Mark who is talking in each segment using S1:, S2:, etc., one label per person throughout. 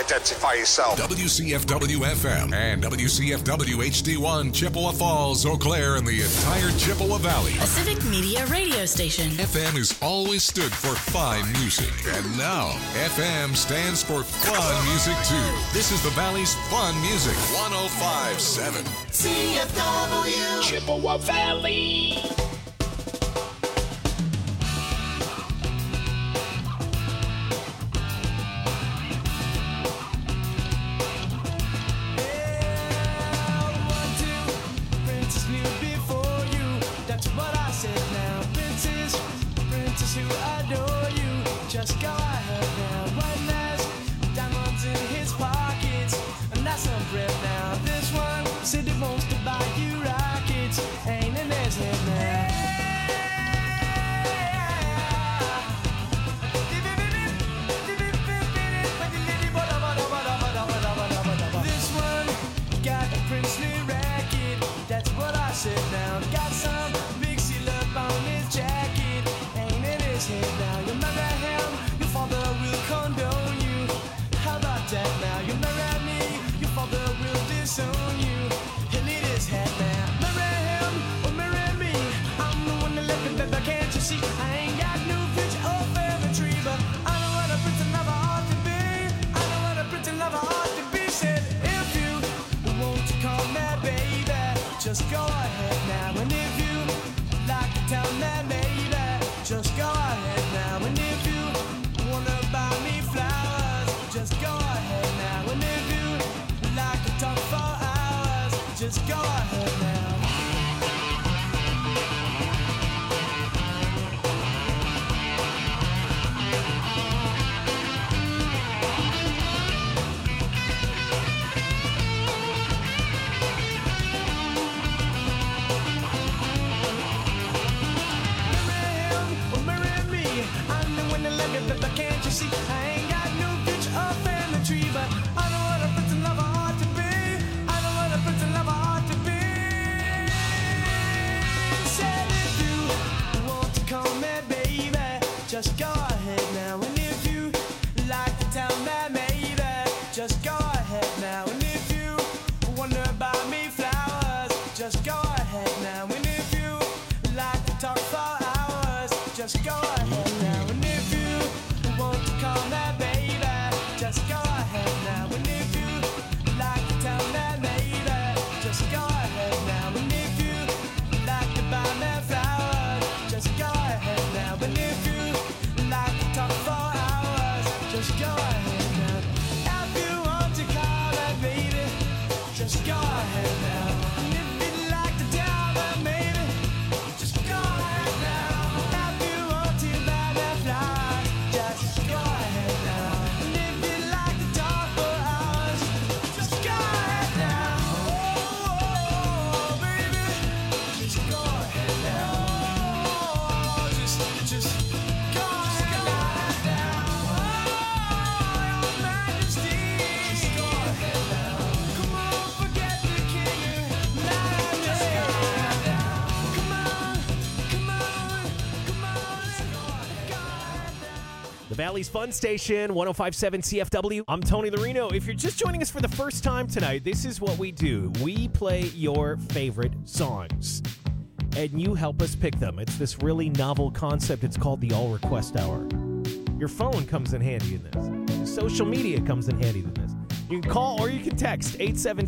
S1: identify yourself.
S2: WCFW-FM and WCFW-HD1, Chippewa Falls, Eau Claire, and the entire Chippewa Valley.
S3: A civic media radio station.
S2: FM has always stood for fine music. And now, FM stands for fun music, too. This is the Valley's fun music. 105.7.
S4: CFW. Chippewa Valley.
S5: Just go ahead now. One last diamonds in his pockets, and that's some bread now. This one said he wants to buy you rockets, ain't in his head now. This one got a princely racket, that's what I said now. Got some big seal up on his jacket, ain't in his head now. You marry him, your father will condone you. How about that now? You marry me, your father will disown you. He'll eat his head now. Marry him or marry me, I'm the one that left him, baby, can't you see? I ain't got no future or family tree, but I know what a pretty lover ought to be. I know what a pretty lover ought to be. Said if you want to call me baby, just go ahead now. And if you like to tell me maybe, just go ahead now. And if you wanna buy me flowers, just go ahead now. And if you like to talk for hours, just go ahead now. But can't you see, I ain't got no future or family tree, but I know what a pretty lover ought to be. I know what a pretty lover ought to be. Said if you want to call me baby, just go ahead now. And if you like to tell me maybe, just go ahead now. And if you wanna buy me flowers, just go ahead now. And if you like to talk for hours, just go ahead now. And if you want to call me baby, just go ahead now. And if you like to tell me maybe, just go ahead now. And if you like to buy me flowers, just go ahead now. And if you like to talk for hours, just go ahead now. If you want to call me baby, just go ahead now. And if you'd like to tell me maybe, just go ahead now. If you want to buy me flowers, just go ahead now. And if you'd like to talk for hours, just go ahead now. Oh, baby, just go ahead now. Oh, just go ahead now. Oh, your majesty, just go ahead now. Come on, forget the king. Just go ahead now. Come on, come on, come on, let's go ahead now.
S6: The Valley's Fun Station, 105.7 CFW. I'm Tony Lorino. If you're just joining us for the first time tonight, this is what we do. We play your favorite songs, and you help us pick them. It's this really novel concept. It's called the All Request Hour. Your phone comes in handy in this. Social media comes in handy in this. You can call or you can text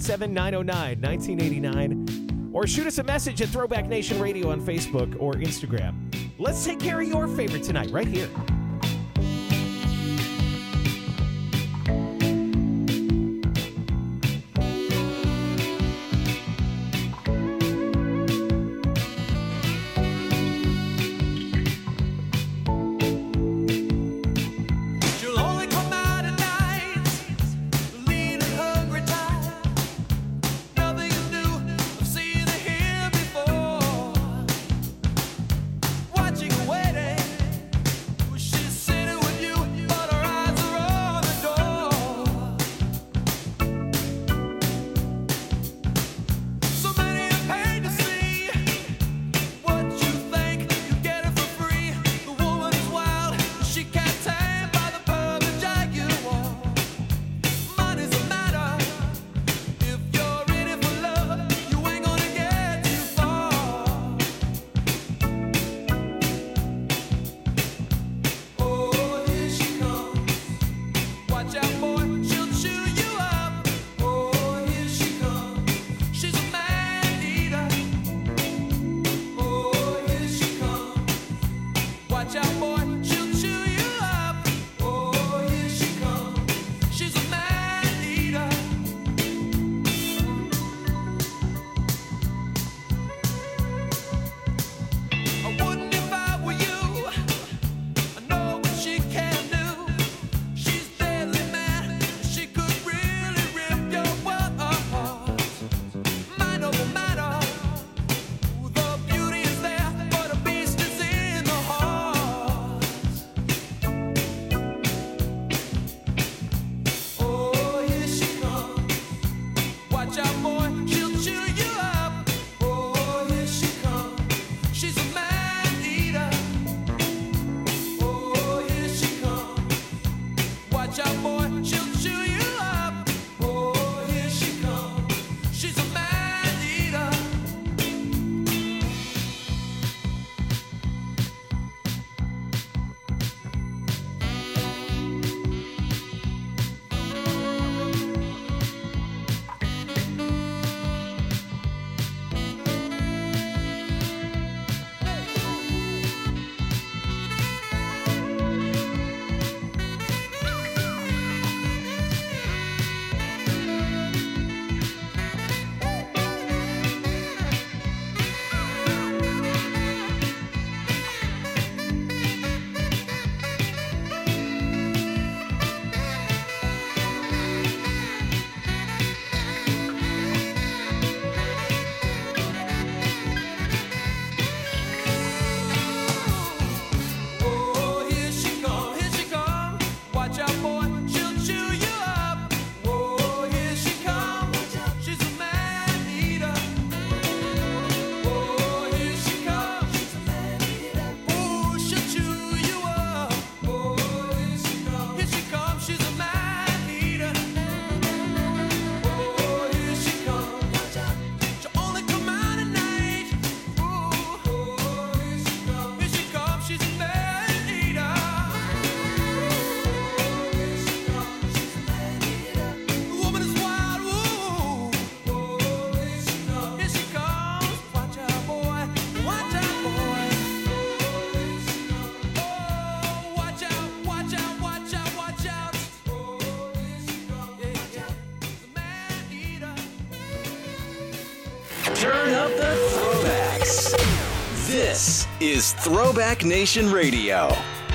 S6: 877-909-1989 or shoot us a message at Throwback Nation Radio on Facebook or Instagram. Let's take care of your favorite tonight right here.
S5: You'll only come out at night, lean and hungry, tired. Nothing is new, I've seen it here before. Watching, waiting,
S1: Turn up the throwbacks. This is Throwback Nation Radio.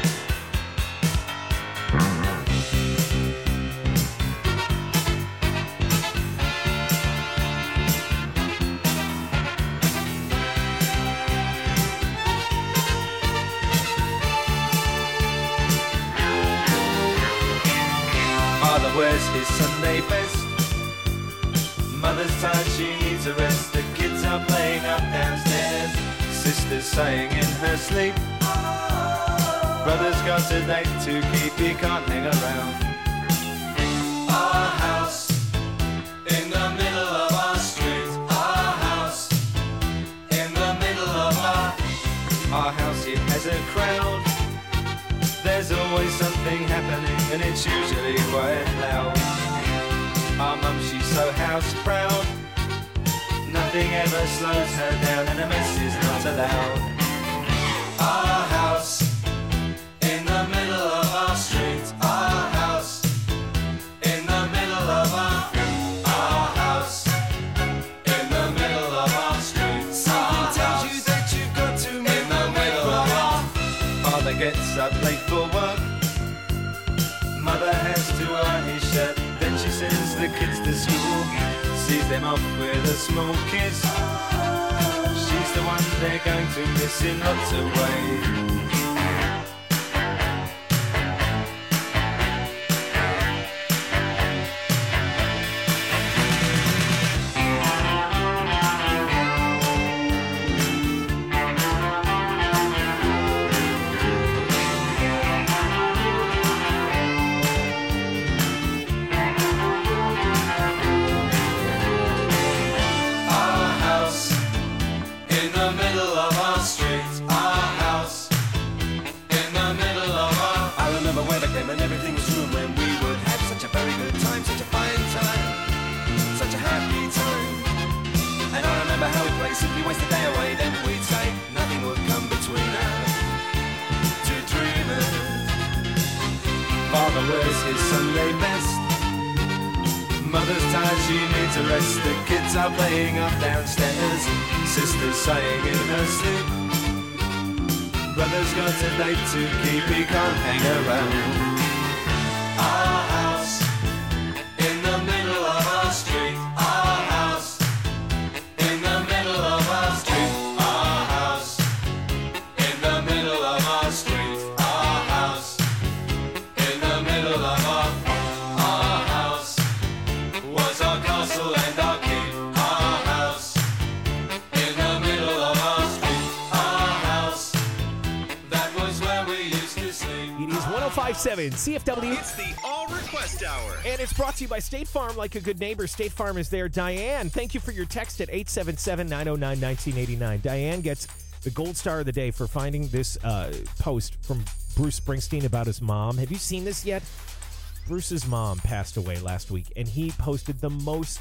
S5: Father wears his Sunday best. Mother's tired, she needs a rest. The kids are playing up downstairs. Sister's sighing in her sleep. Brother's got a date to keep, he can't hang around. Our house in the middle of our street. Our house in the middle of our house, it has a crowd. There's always something happening and it's usually quite loud. Our mum, she's so house proud. Nothing ever slows her down and a mess is not allowed. Our house in the middle of our street. Our house in the middle of our house in the middle of our street. Something tells you that you've got to move in the middle of our. Father gets up late for work. Mother has to iron his shirt. Then she sends the kids to school. Sees them off with a small kiss. She's the one they're going to miss in lots of ways. Simply waste the day away, then we'd say nothing would come between us. Two dreamers. Father wears his Sunday best. Mother's tired, she needs a rest. The kids are playing up downstairs. Sister's sighing in her sleep. Brother's got a date to keep, he can't hang around. Our house in the middle of our street. Our house in the middle of our street. Our house in the middle of our street. Our house in the middle of our house was our castle and our keep. Our house in the middle of our street. Our house, that was where we used to sleep.
S6: It is 105.7 CFW.
S1: It's the All Request Hour.
S6: And it's brought to you by State Farm. Like a good neighbor, State Farm is there. Diane, thank you for your text at 877-909-1989. Diane gets the gold star of the day for finding this post from Bruce Springsteen about his mom. Have you seen this yet? Bruce's mom passed away last week, and he posted the most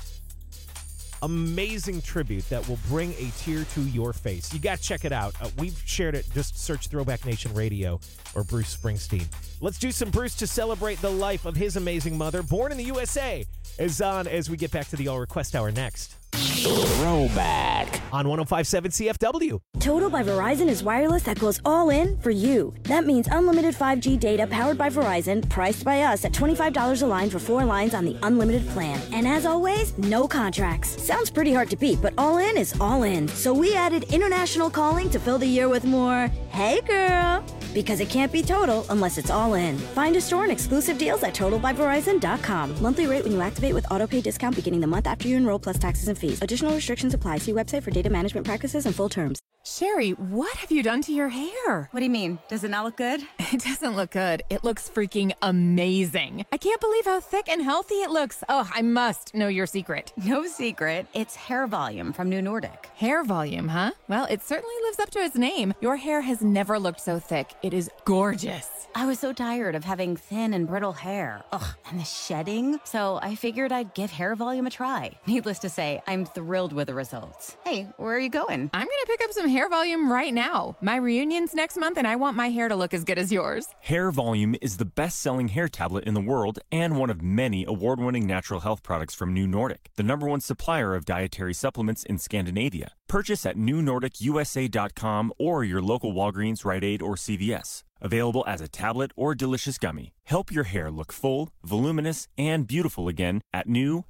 S6: amazing tribute that will bring a tear to your face. You got to check it out. We've shared it. Just search Throwback Nation Radio or Bruce Springsteen. Let's do some Bruce to celebrate the life of his amazing mother, born in the USA, as we get back to the All Request Hour next.
S1: Throwback.
S6: On 105.7 CFW.
S7: Total by Verizon is wireless that goes all in for you. That means unlimited 5G data powered by Verizon, priced by us at $25 a line for 4 lines on the unlimited plan. And as always, no contracts. Sounds pretty hard to beat, but all in is all in. So we added international calling to fill the year with more, hey girl, because it can't be total unless it's all in. Find a store and exclusive deals at totalbyverizon.com. Monthly rate when you activate with autopay discount beginning the month after you enroll plus taxes and fees. Additional restrictions apply. See website for data management practices and full terms.
S8: Sherry, what have you done to your hair?
S9: What do you mean? Does it not look good?
S8: It doesn't look good. It looks freaking amazing. I can't believe how thick and healthy it looks. Oh, I must know your secret.
S9: No secret. It's Hair Volume from New Nordic.
S8: Hair volume, huh? Well, it certainly lives up to its name. Your hair has never looked so thick. It is gorgeous.
S9: I was so tired of having thin and brittle hair. Ugh, and the shedding. So I figured I'd give Hair Volume a try. Needless to say, I'm thrilled with the results. Hey, where are you going?
S8: I'm going to pick up some Hair Volume right now. My reunion's next month, and I want my hair to look as good as yours.
S10: Hair Volume is the best-selling hair tablet in the world and one of many award-winning natural health products from New Nordic, the #1 supplier of dietary supplements in Scandinavia. Purchase at newnordicusa.com or your local Walgreens, Rite Aid, or CVS. Available as a tablet or delicious gummy. Help your hair look full, voluminous, and beautiful again at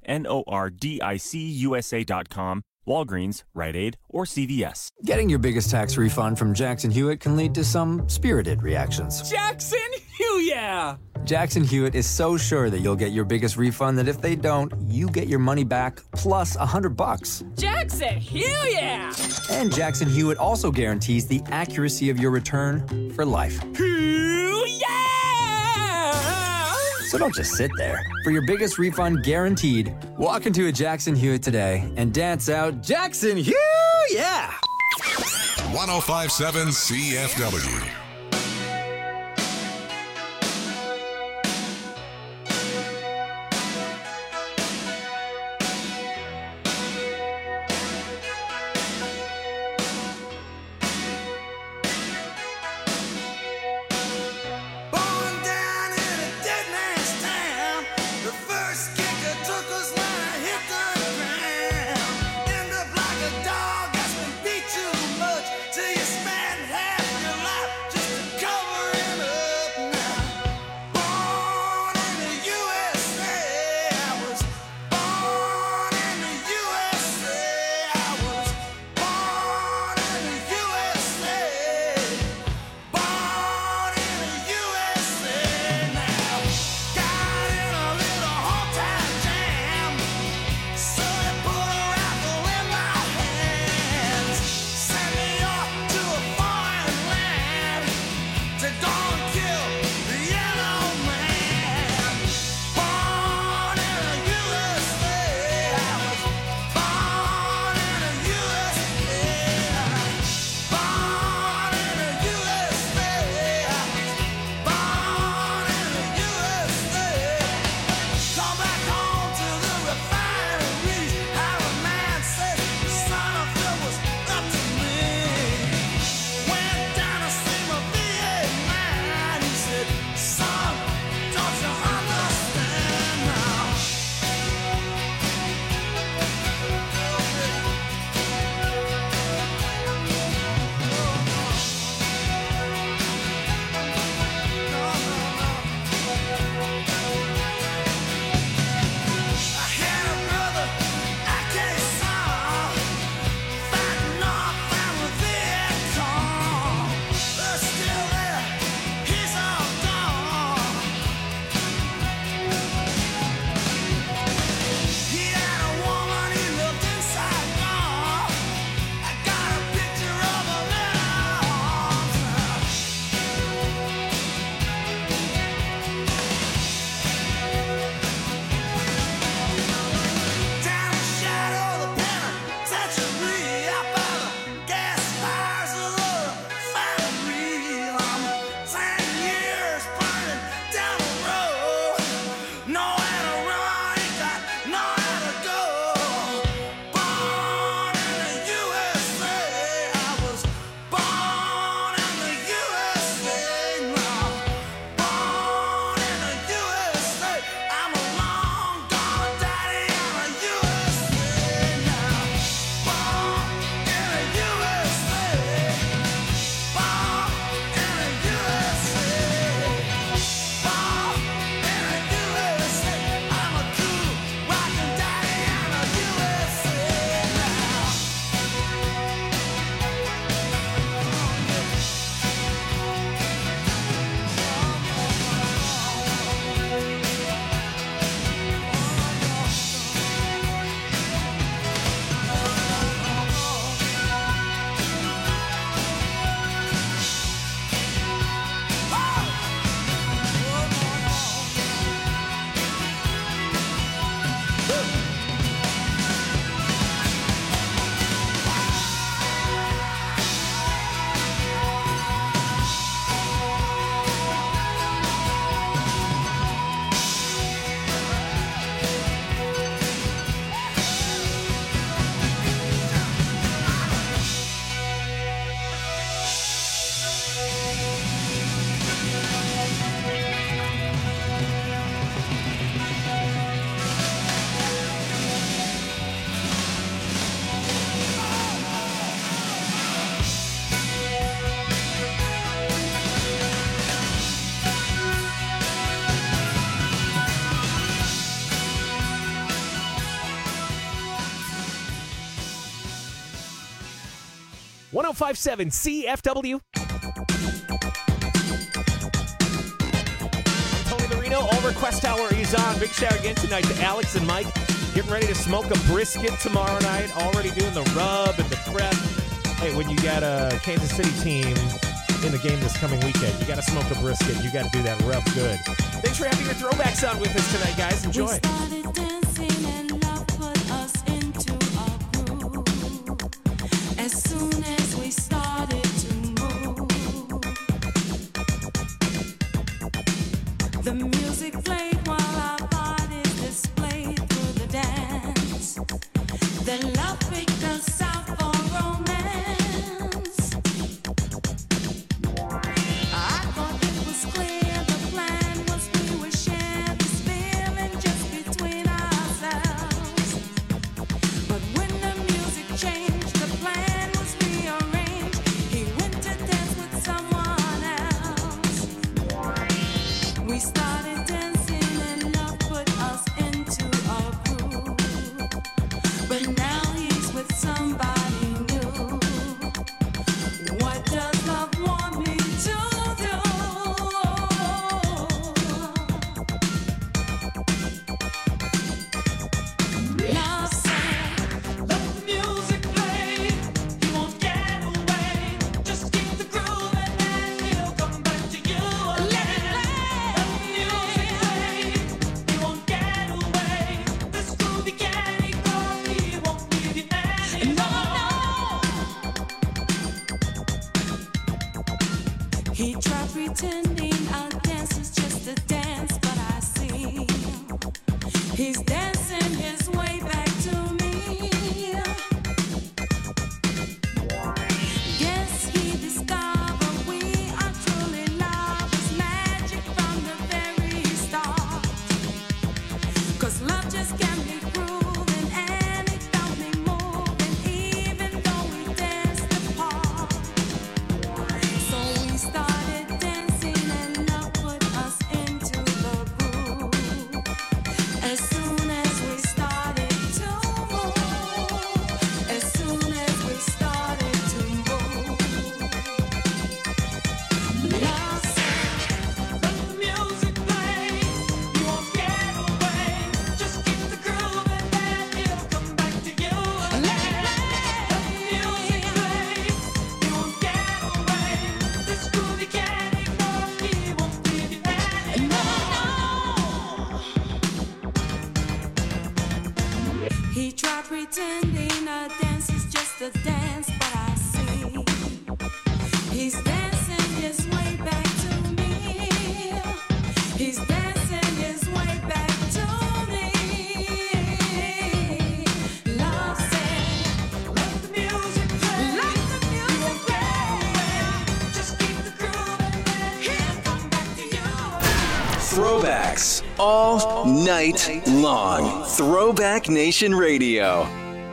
S10: newnordicusa.com, Walgreens, Rite Aid, or CVS.
S11: Getting your biggest tax refund from Jackson Hewitt can lead to some spirited reactions.
S12: Jackson Hewitt!
S11: Jackson Hewitt is so sure that you'll get your biggest refund that if they don't, you get your money back plus $100.
S12: Jackson Hewitt!
S11: And Jackson Hewitt also guarantees the accuracy of your return for life. So don't just sit there. For your biggest refund guaranteed, walk into a Jackson Hewitt today and dance out Jackson Hewitt!
S2: 1057 CFW.
S5: Till you spend half your life just
S6: 1057 CFW. I'm Tony Marino. All Request Hour is on. Big shout again tonight to Alex and Mike. Getting ready to smoke a brisket tomorrow night. Already doing the rub and the prep. Hey, when you got a Kansas City team in the game this coming weekend, you got to smoke a brisket. You got to do that rub good. Thanks for having your throwbacks on with us tonight, guys. Enjoy.
S5: We started dancing and love put us into a groove. As soon as we started to move, the music played while our bodies displayed through the dance. The love picked us out for romance. I thought it was clear the plan was we would share this feeling just between ourselves. But when the music changed, the plan was rearranged. He went to dance with someone else. We started dancing and love put us into a groove. But now he's with somebody new. What does love want me to do? Love said, let the music play. You won't get away. Just keep the groove and then he'll come back to you. Let it play. Let the music play. You won't get away. This groovy candy coffee won't leave you anymore. He tried pretending our dance is just a dance, but I see he's dancing his way back to me. Guess he discovered we are truly lovers, magic from the very start. 'Cause love just can't be proven, and it felt me moving, even though we danced apart. So we started dancing and love put us into the groove. As soon as we started to move, as soon as we started to move, love said, let the music play. You won't get away. Just keep the groove and then he'll come back to you. Let it play. Let the music play. You won't get away. This groovy candy coffee won't leave you anymore. He tried pretending a dance is just a dance, but I see he's dancing his way back to me. He's dancing his way back to me. Love said, let the music play. Let the music play. Just keep the groove and then he'll come back to you.
S1: Throwbacks all night long. Throwback Nation Radio.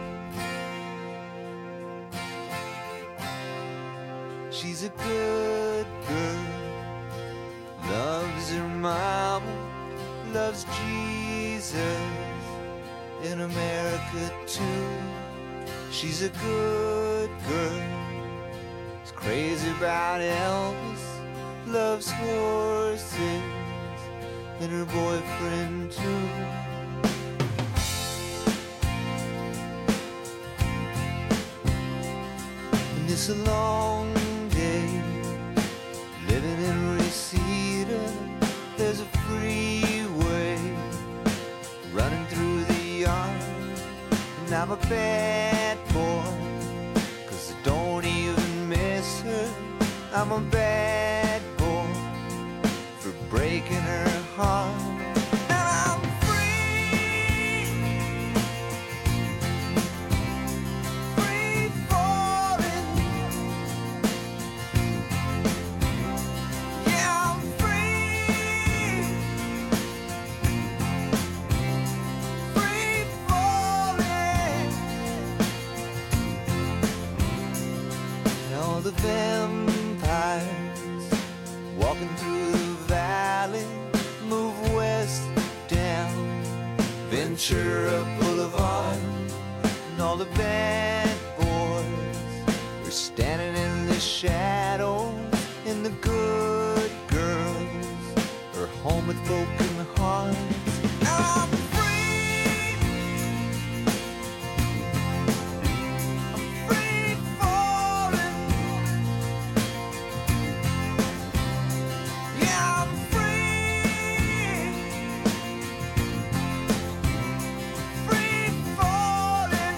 S5: She's a good girl, loves her mama, loves Jesus, in America too. She's a good girl, is crazy about Elvis, loves horses, and her boyfriend too. And it's a long day living in Reseda. There's a freeway running through the yard, and I'm a bad boy, 'cause I don't even miss her. I'm a bad boy for breaking her heart. And I'm free, free falling. Yeah, I'm free, free falling. And all the vampires walking through the valley move west down Ventura Boulevard, and all the bad boys are standing shadows and the good girls are home with broken hearts. I'm free. I'm free falling. Yeah, I'm free. Free falling.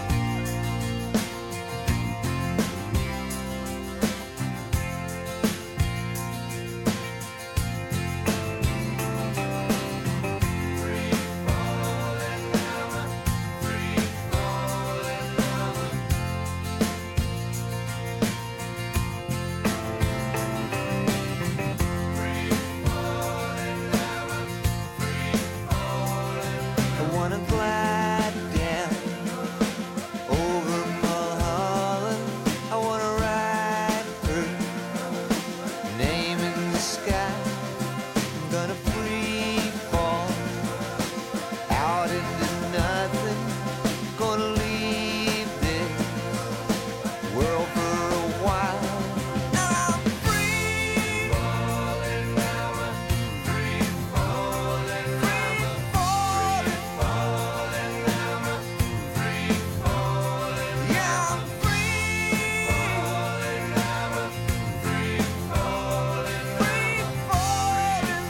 S5: I wanna glide down over Mulholland. I wanna write her name in the sky. I'm gonna free fall out into nothing. Gonna leave this world for a while. I'm free falling, free falling, free falling, free falling. Yeah, I'm free falling, free falling, free falling,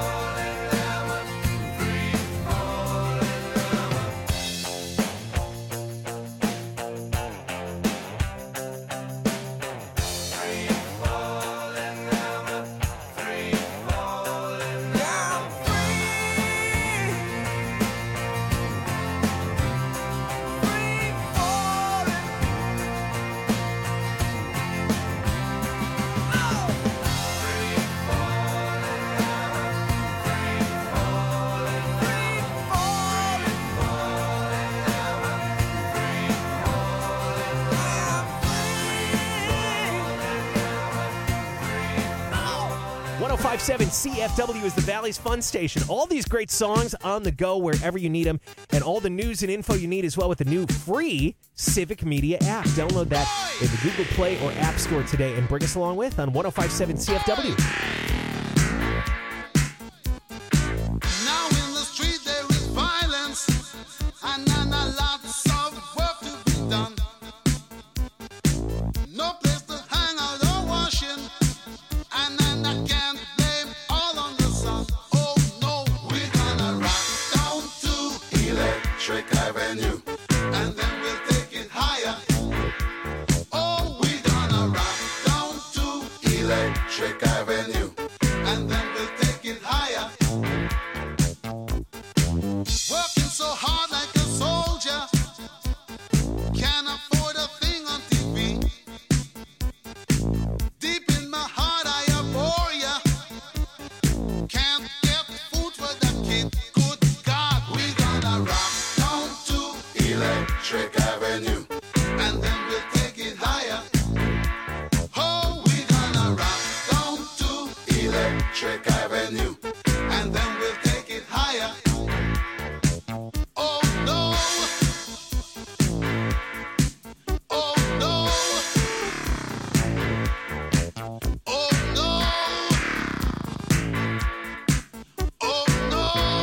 S6: CFW is the Valley's fun station. All these great songs on the go wherever you need them, and all the news and info you need as well with the new free Civic Media app. Download that in the Google Play or App Store today and bring us along with on 105.7 CFW.
S13: Now in the street there is violence, and lots of work to be done. No place to hang out or washing, and I can't blame all on the sun. Oh no, we're gonna rock down to Electric Avenue, and then we'll take it higher. Oh, we're gonna rock down to Electric Avenue, and then we'll take it higher. Working so hard like a soldier, can't afford a thing on TV. Deep in my heart I abhor ya. Can't get food for the kid. Good God, we gonna rock down to Electric Avenue, and then we'll take it higher. Oh, we gonna rock down to Electric Avenue, and then we'll take it higher. Oh no. Oh no. Oh no. Oh no.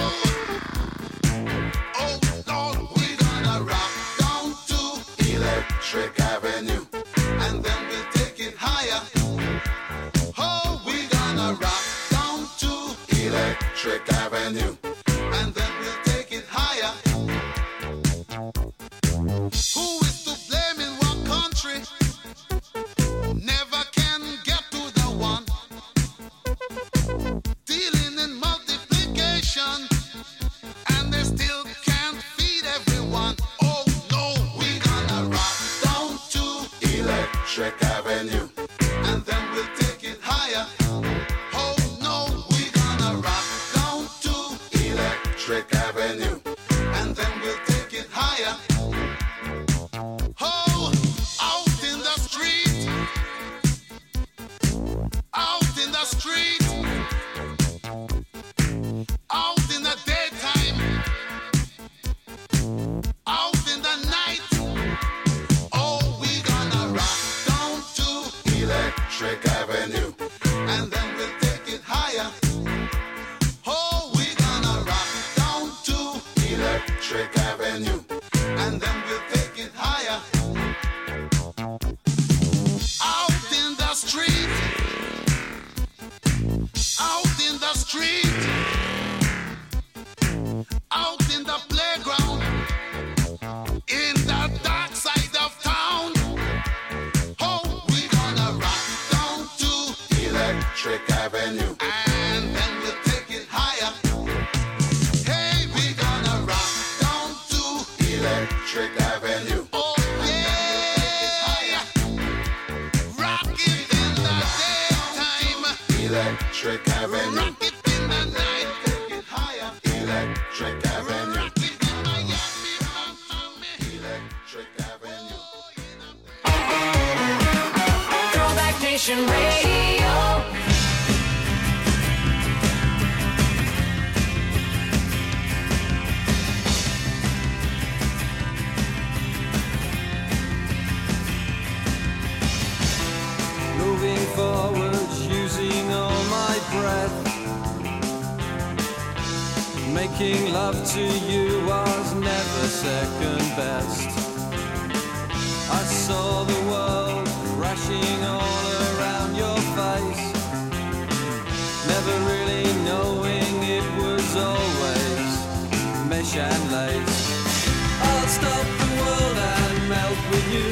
S13: Oh Lord, we gonna rock down to Electric Avenue, and then we'll take it higher. Oh, we gonna rock down to Electric Avenue, and then we'll take it higher. Who is to blame in what country? Never can get to the one. Dealing in multiplication, and they still can't feed everyone. Oh no, we gonna rock down to Electric Avenue, and then we'll take it higher. Oh no, we gonna rock down to Electric Avenue, and then we'll take it higher. Oh, out in the street, out in the street, out in the daytime, out in the night. Oh, we gonna rock down to Electric and then we'll take it higher. Oh, we're gonna rock down to Electric Avenue, and then we'll take it higher. Out in the street, out in the street, out in the playground, in the dark side of town. Oh, we're gonna rock down to Electric Avenue, and then we'll take it higher. Hey, we're gonna rock down to Electric Avenue. Oh, yeah, rock it in the daytime, Electric Avenue. Rock it in the night, take it higher, Electric Avenue. Rock it in Miami, Electric Avenue.
S4: Throwback Nation Radio.
S14: Moving forward, using all my breath. Making love to you was never second best. I saw the world crashing all around your face, never really knowing it was always mesh and lace. I'll stop the world and melt with you.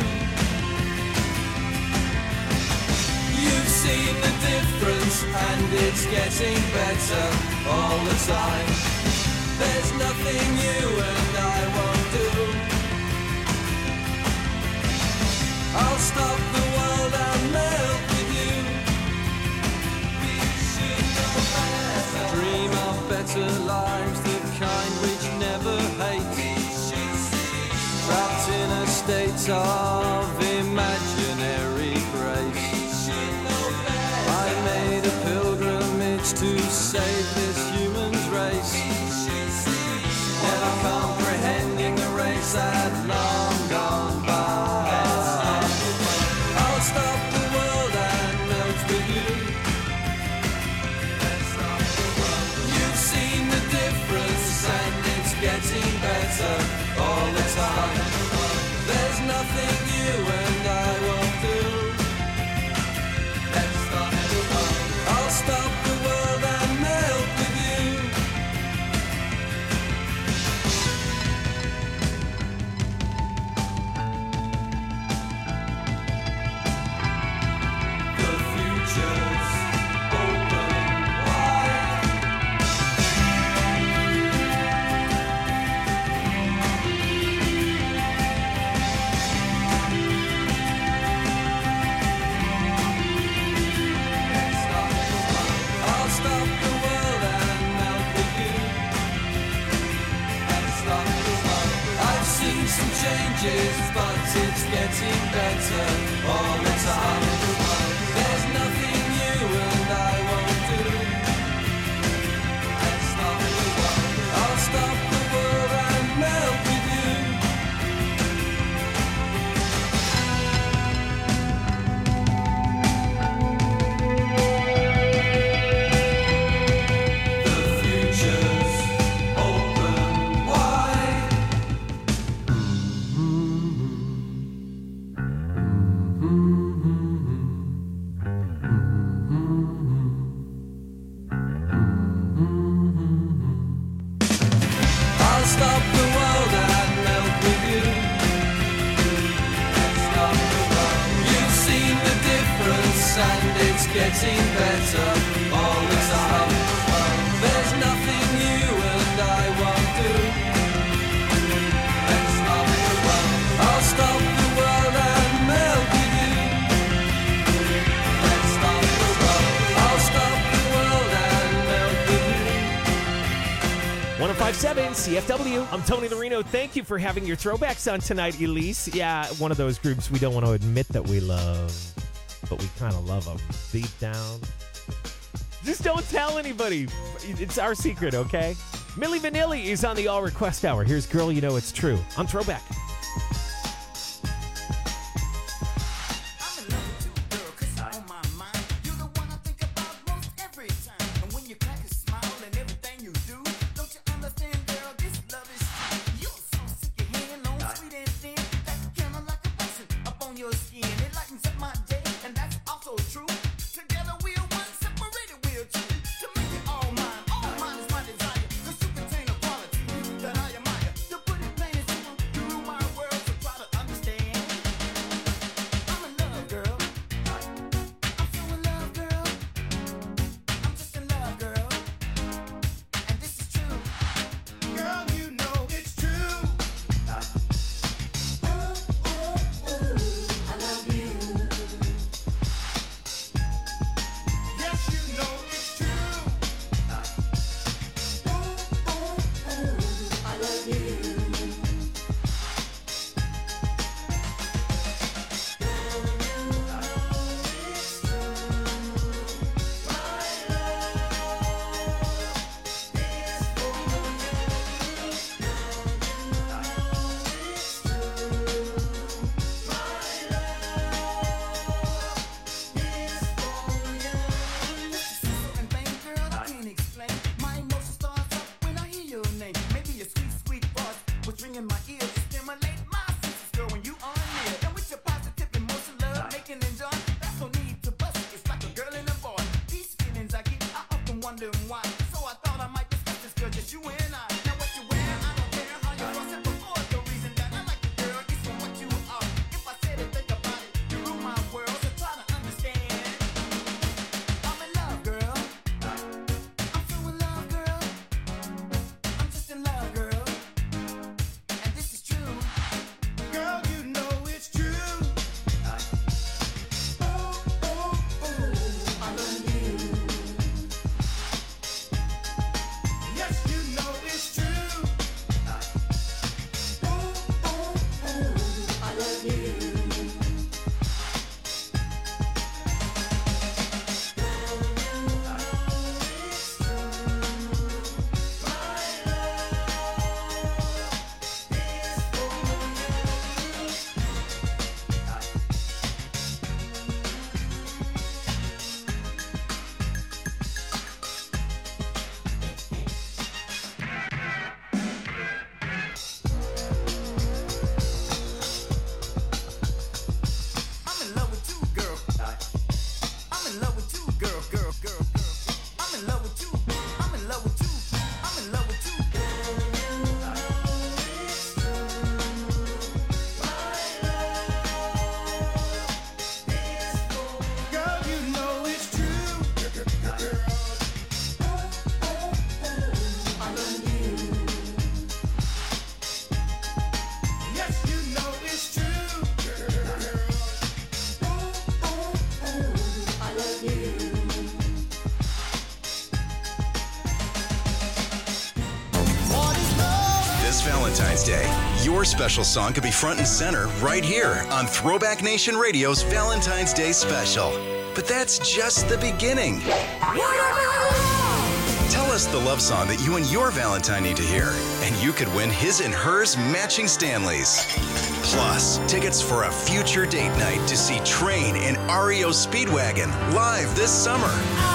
S14: You've seen the difference and it's getting better all the time. There's nothing you and I won't do. I'll stop the world and melt with you. We should know better. Dream of better lives, the kind which never hate. Trapped in a state of imaginary grace. I made a pilgrimage to save this human's race, never comprehending the race had long gone by. I'll stop the world and melt with you. You've seen the difference and it's getting better all the time. There's nothing you and I won't do. I'll stop the world and melt with you. The future's open wide. I'll stop the world and melt with you. I've seen some changes, but it's getting better all the time. There's nothing you and I won't do. I'll stop the world and melt with you. The future's open wide. I'll stop the world and melt with you. You've seen the difference and it's getting better all the time. There's nothing you and I won't do. I'll stop the world and melt with you. I'll stop the world and melt with you.
S6: 105.7 CFW. I'm Tony Larino. Thank you for having your throwbacks on tonight, Elise. Yeah, one of those groups we don't want to admit that we love, but we kind of love them deep down. Just don't tell anybody. It's our secret, okay? Milli Vanilli is on the All Request Hour. Here's Girl You Know It's True on Throwback.
S5: I'm in love with you, girl, 'cause you're on my mind. You're the one I think about girl, girl, girl, girl. I'm in love with you. I'm in love with you. I'm in love with you. Girl, you know it's true. I love you. Yes, you know it's true. I love you.
S1: This Valentine's Day, your special song could be front and center right here on Throwback Nation Radio's Valentine's Day special. But that's just the beginning. Tell us the love song that you and your Valentine need to hear, and you could win his and hers matching Stanleys. Plus, tickets for a future date night to see Train and REO Speedwagon live this summer.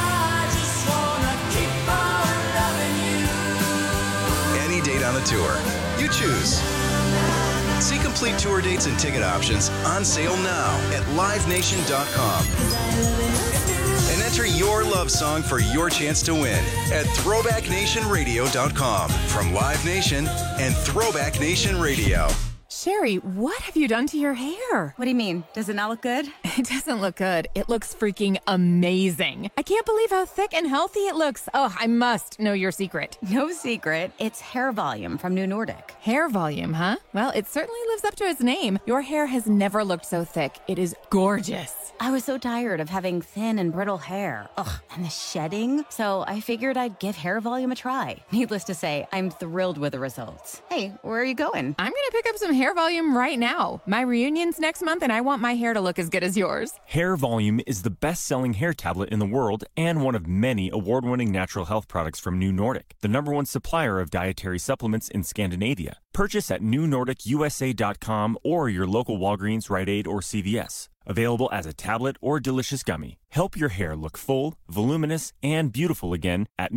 S1: Any date on the tour. You choose. See complete tour dates and ticket options on sale now at livenation.com. And enter your love song for your chance to win at throwbacknationradio.com from Live Nation and Throwback Nation Radio.
S8: Sherry, what have you done to your hair?
S9: What do you mean? Does it not look good?
S8: It doesn't look good. It looks freaking amazing. I can't believe how thick and healthy it looks. Oh, I must know your secret.
S9: No secret. It's Hair Volume from New Nordic.
S8: Hair volume, huh? Well, it certainly lives up to its name. Your hair has never looked so thick. It is gorgeous.
S9: I was so tired of having thin and brittle hair. Ugh, and the shedding. So I figured I'd give Hair Volume a try. Needless to say, I'm thrilled with the results. Hey, where are you going?
S8: I'm going to pick up some Hair Volume right now. My reunion's next month, and I want my hair to look as good as yours.
S10: Hair Volume is the best-selling hair tablet in the world and one of many award-winning natural health products from New Nordic, the #1 supplier of dietary supplements in Scandinavia. Purchase at newnordicusa.com or your local Walgreens, Rite Aid, or CVS. Available as a tablet or delicious gummy. Help your hair look full, voluminous, and beautiful again at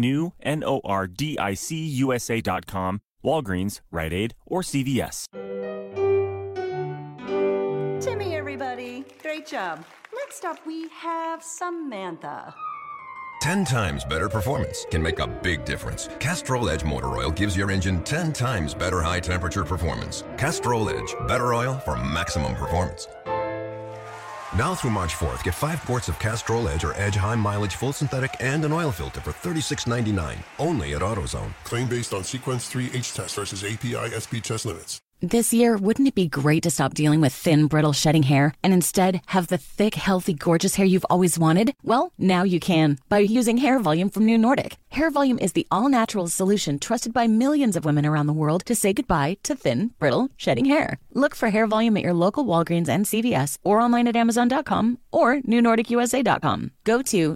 S10: newnordicusa.com, Walgreens, Rite Aid, or CVS.
S15: Timmy, everybody. Great job. Next up, we have Samantha.
S16: 10 times better performance can make a big difference. Castrol Edge Motor Oil gives your engine 10 times better high-temperature performance. Castrol Edge, better oil for maximum performance. Now through March 4th, get 5 quarts of Castrol Edge or Edge High Mileage Full Synthetic and an oil filter for $36.99, only at AutoZone.
S17: Claim based on Sequence 3 H-test versus API SP test limits.
S18: This year, wouldn't it be great to stop dealing with thin, brittle, shedding hair and instead have the thick, healthy, gorgeous hair you've always wanted? Well, now you can by using Hair Volume from New Nordic. Hair Volume is the all-natural solution trusted by millions of women around the world to say goodbye to thin, brittle, shedding hair. Look for Hair Volume at your local Walgreens and CVS or online at Amazon.com or newnordicusa.com. Go to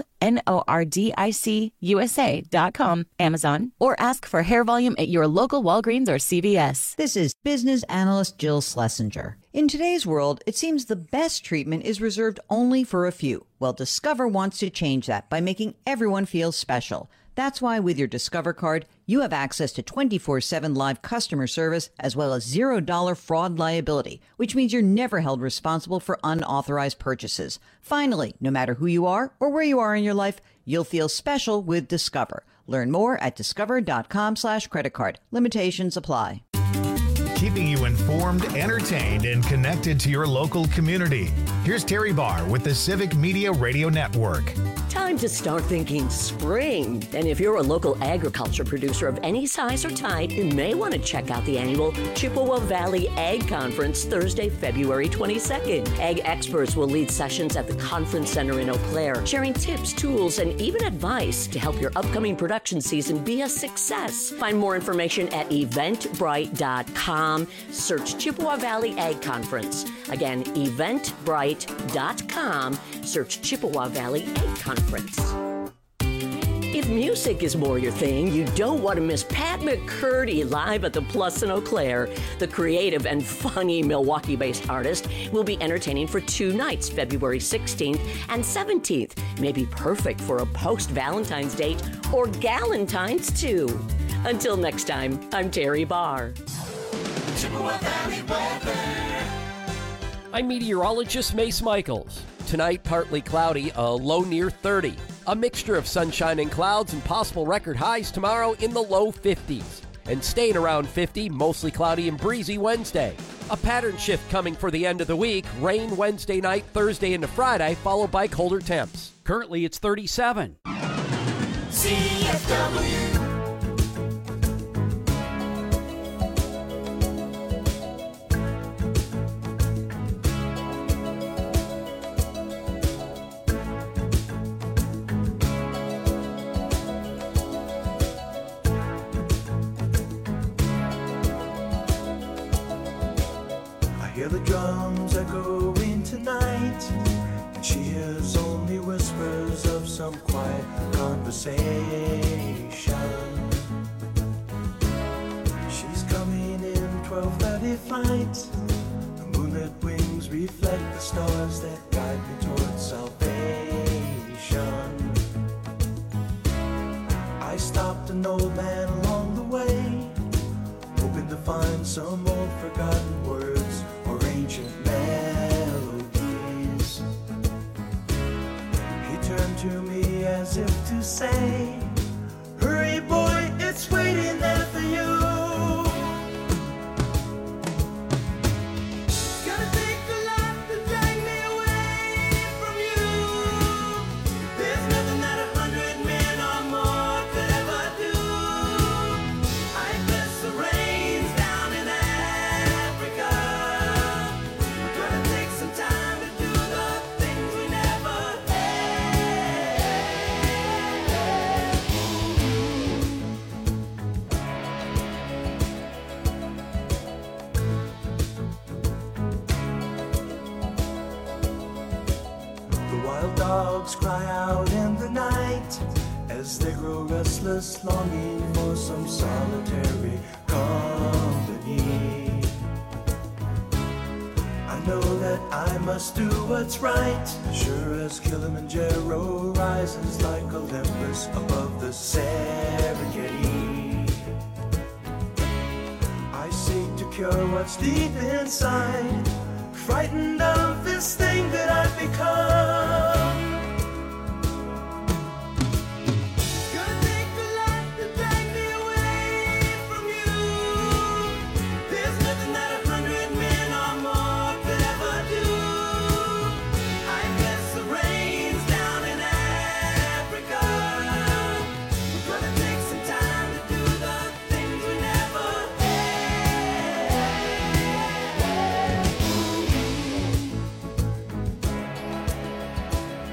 S18: newnordicusa.com, Amazon, or ask for Hair Volume at your local Walgreens or CVS.
S19: This is business analyst Jill Schlesinger. In today's world, it seems the best treatment is reserved only for a few. Well, Discover wants to change that by making everyone feel special. That's why with your Discover card, you have access to 24/7 live customer service as well as $0 fraud liability, which means you're never held responsible for unauthorized purchases. Finally, no matter who you are or where you are in your life, you'll feel special with Discover. Learn more at discover.com/creditcard. Limitations apply.
S20: Keeping you informed, entertained, and connected to your local community. Here's Terry Barr with the Civic Media Radio Network.
S21: Time to start thinking spring. And if you're a local agriculture producer of any size or type, you may want to check out the annual Chippewa Valley Ag Conference Thursday, February 22nd. Ag experts will lead sessions at the Conference Center in Eau Claire, sharing tips, tools, and even advice to help your upcoming production season be a success. Find more information at eventbrite.com. Search Chippewa Valley Ag Conference. Again, eventbrite.com. Search Chippewa Valley Ag Conference. If music is more your thing, you don't want to miss Pat McCurdy live at the Plus in Eau Claire. The creative and funny Milwaukee-based artist will be entertaining for 2 nights, February 16th and 17th. May be perfect for a post-Valentine's date or Galentine's too. Until next time, I'm Terry Barr.
S22: I'm meteorologist Mace Michaels.
S3: Tonight, partly cloudy, a low near 30. A mixture of sunshine and clouds and possible record highs tomorrow in the low 50s. And staying around 50, mostly cloudy and breezy Wednesday. A pattern shift coming for the end of the week. Rain Wednesday night, Thursday into Friday, followed by colder temps. Currently, it's 37.
S5: CFW. Hear the drums echoing tonight, and she hears only whispers of some quiet conversation. She's coming in 12:30 flight. The moonlit wings reflect the stars that guide me towards salvation. I stopped an old man along the way, hoping to find some old forgotten words or ancient melodies. He turned to me as if to say, hurry boy, it's waiting there for you. It's gonna take a lot to drag me away from you. There's nothing that 100 men or more could ever do. I bless the rains down in Africa. We're gonna take some time to do the things we never The wild dogs cry out in the night as they grow restless, longing for some solitary company. I know that I must do what's right, sure as Kilimanjaro rises like Olympus above the Serengeti. I seek to cure what's deep inside, frightened of this thing that I've become. Gonna take a lot to drag me away from you. There's nothing that 100 men or more could ever do. I bless the rains down in Africa. We're gonna take some time to do the things we never had.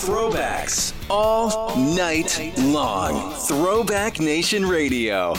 S1: throwbacks all night long. Throwback Nation Radio.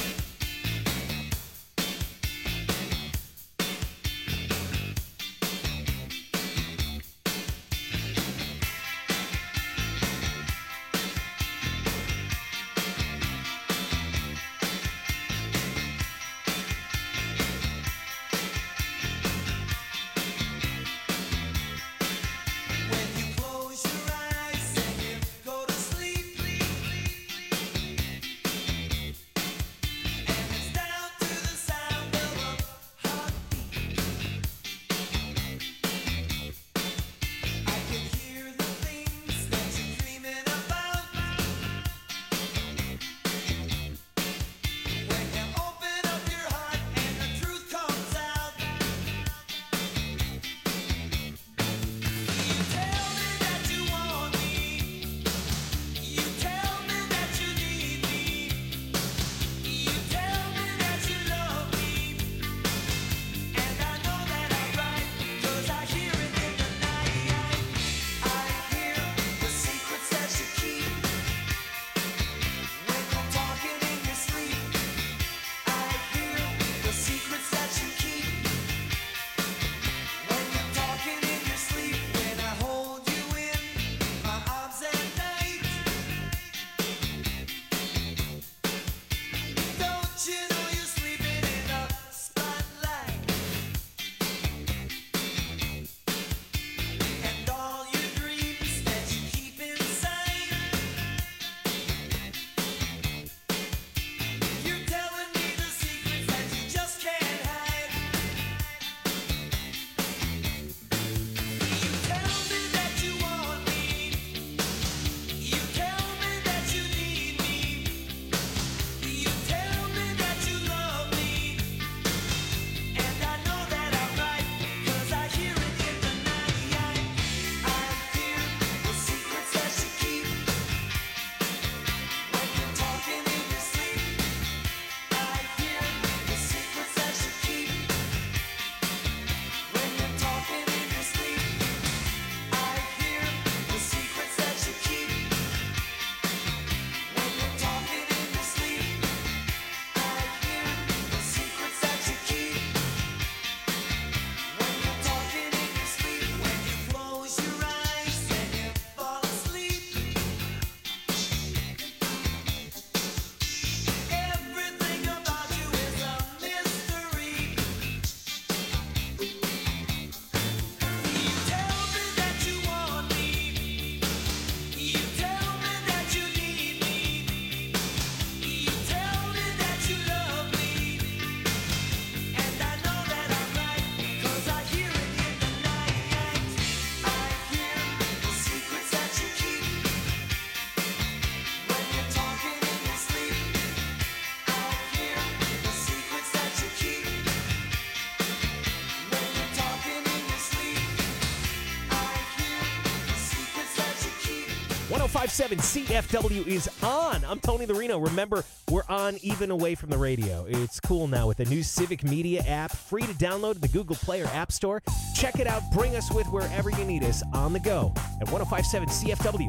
S6: CFW is on. I'm Tony the Reno. Remember, we're on even away from the radio. It's cool now with the new Civic Media app, free to download in the Google Play or App Store. Check it out. Bring us with wherever you need us on the go at 105.7 CFW.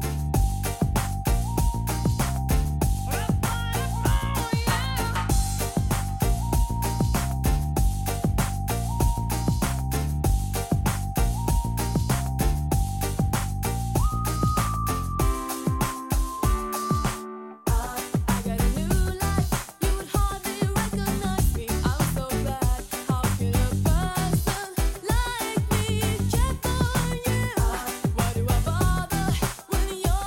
S5: Why do I bother when you're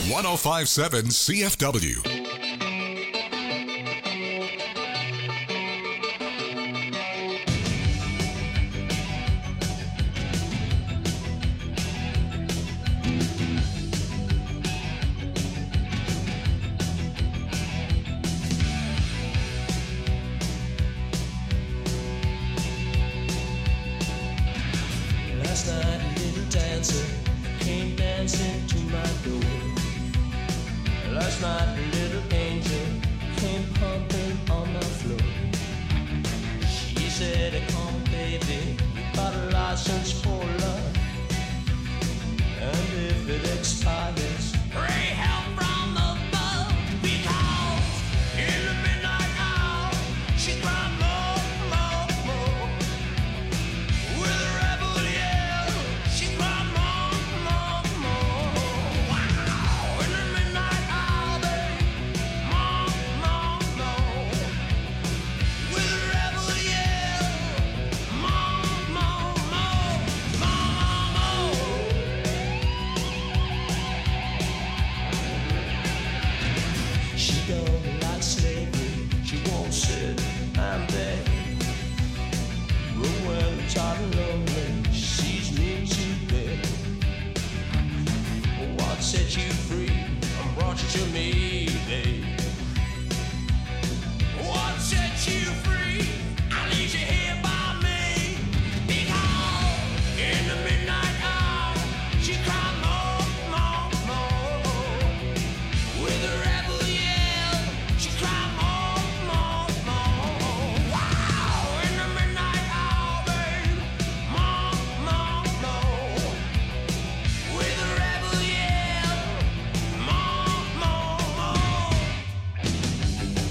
S2: 1057 CFW.
S5: Last night, a little dancer came dancing to my door. Last night, a little angel came pumping on my floor. She said, "Come, baby, you got a license for love, and if it expires, pray help from above, because in the midnight hour she cried more, more, more. With a rebel yell, she cried more, more, more. Wow! In the midnight hour, more, more, more. With a rebel yell, more, more, more, more, more. She don't like slavery, she won't sit and beg. But when I'm tired and lonely, she sees me to bed. What set you free and brought you to me?